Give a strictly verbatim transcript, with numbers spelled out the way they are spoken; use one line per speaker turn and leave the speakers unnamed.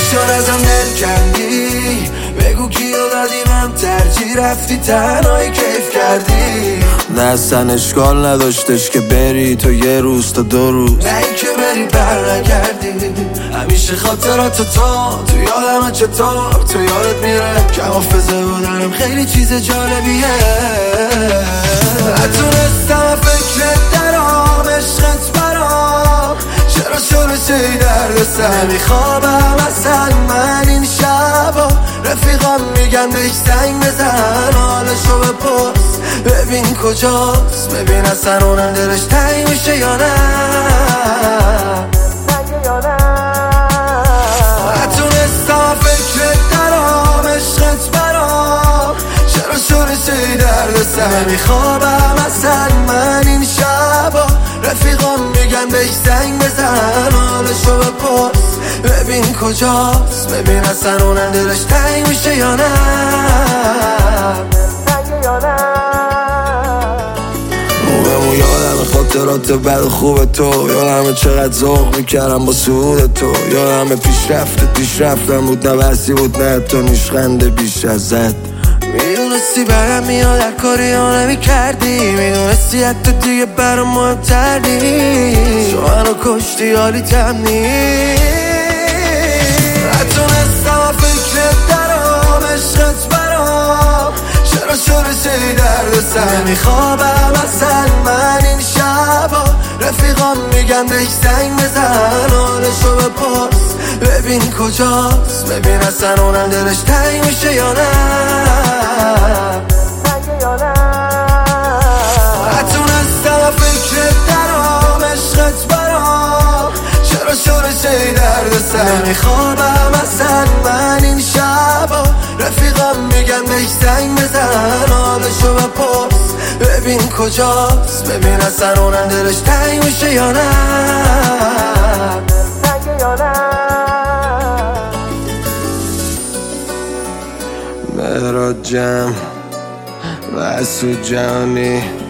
چون ازم دل کردی، بگو کیو دادی من ترجیح رفتی تنهایی کیف کردی.
نه اصلا اشکال نداشتش که بری تو یه روز تا دو روز،
نه این که بری بر نگردی. همیشه خاطرات تو تو یادم چطور تو یادت میره که حافظه بودنم خیلی چیز جالبیه. نتونستم فکرت درام عشقت برام، چرا شورشی درد سر نمیخوابم اصلا من این شبا. رفیقام میگن بهش زنگ بزن حالشو بپرس ببین کجاست، ببین اصلا اونم دلش تنگ میشه یا نه. نتونستم فکرت درام عشقت برام، چرا شورشی درد سر نمیخوابم اصلا من این شبا. رفیقام میگن بهش زنگ بزن حالشو بپرس ببین کجاست، ببین اصلا اونم دلش تنگ میشه یا نه.
موقعمو یادم خاطرات بد و خوب تو، یادم چقدر ذوق میکردم با سعود تو، یادم پیشرفت پیشرفتم بود نبرسی بود نه تو نیشخنده بیش ازت.
میدونستی برم میاد هر کاری ها نمی کردی، میدونستی حتی دیگه برام مهمتر نیست، تو منو کشتی حالی تم نیست. نتونستم فکرت درام عشقت برام، چرا شورشی درد سر نمیخوابم اصلا من این شبا. رفیقام میگن بهش زنگ بزن حالشو بپرس ببین کجاست، ببین اصلا اونم دلش تنگ میشه یا نه. نتونستم فکرت درام عشقت برام، چرا شورشی درد سر نمیخوابم اصلا من این شبا. رفیقام میگن بهش زنگ بزن حالشو بپرس ببین کجاست، ببین اصلا اونم دلش تنگ میشه یا نه.
مهراد جمع و اسود جهانی